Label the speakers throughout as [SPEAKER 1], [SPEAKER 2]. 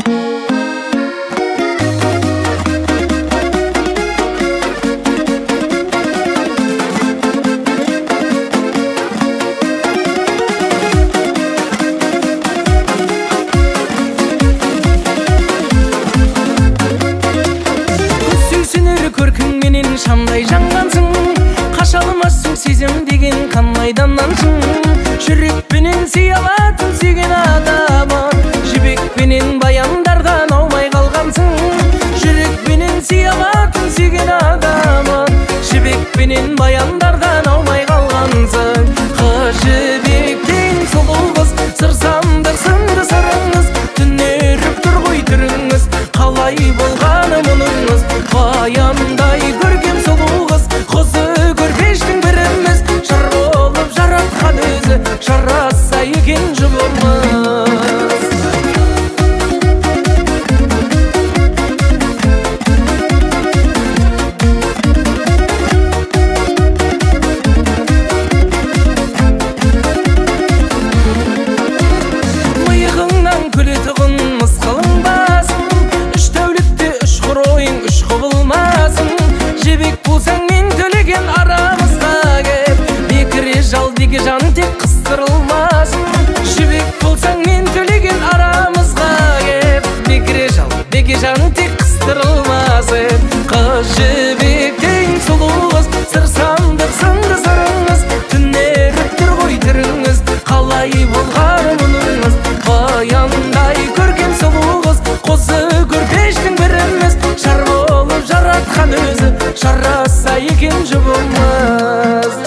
[SPEAKER 1] Көркің менен шамдай жанғансың, қаша алмассың сезім деген қан майданнансың. Жүрекпенен сүй алатын сүйген адамын, жібекпенен баяндардан аумай қалғансың. Жүрекпенен сүй алатын сүйген адамын, жібекпенен баяндардан аумай қалғансың. Қыз жібектен сұлу қыз, сыр сандық сынды сырыңыз, түнеріп тұр ғой түріңіз, қалай болғаны мұныңыз. Баяндай көркем сұлу қыз, қозы көрпештің біріміз, жар болып жаратқан өзі, жараса екен жұбымыз. Миығыңнан күлетұғын мысқылың басың, үш тәулікте үш құройың үш құбылмасын. Жебек болсаң мен төлеген арамызға кеп, бекіре жал деге жан тек қыстырылмасын. Жебек болсаң мен төлеген арамызға кеп, бекіре жал деге жан тек қыстырылмасын. Қыз жібектен сұлу қыз, сыр сандық сынды сырыңыз, түнеріп тұр ғой түріңіз, қалай болғаны мұныңыз. Баяндай көркем сұлу қыз, қозы көрпештің біріміз, жар болып жаратқан өзі, жараса екен жұбымыз.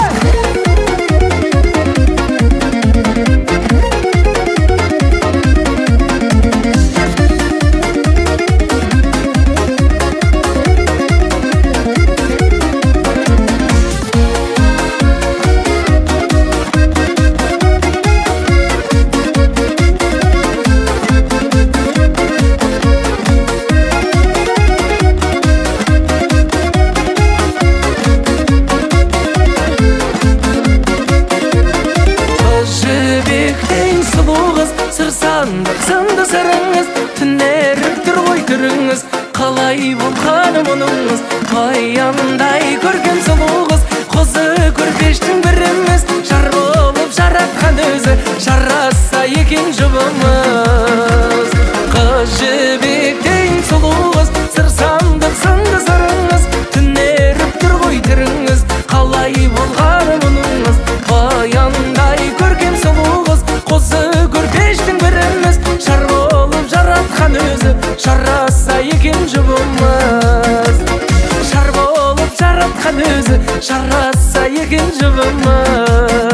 [SPEAKER 1] Сыр сандық сынды сырыңыз, түнеріп тұр ғой түріңіз, қалай болғаны мұныңыз. Баяндай көркем сұлу қыз, қозы көрпештің біріміз, жар болып жаратқан өзі, жараса екен жұбымыз. Қыз жібектен сұлу қыз, сыр сандық сынды сырыңыз, түнеріп тұр ғой түріңіз, қалай болғаны мұныңыз. Баяндай көркем сұлу қыз, қозы көрпештің біріміз, жар болып жаратқан өзі, жараса екен жұбымыз. Жар болып жаратқан өзі, жараса екен жұбымыз.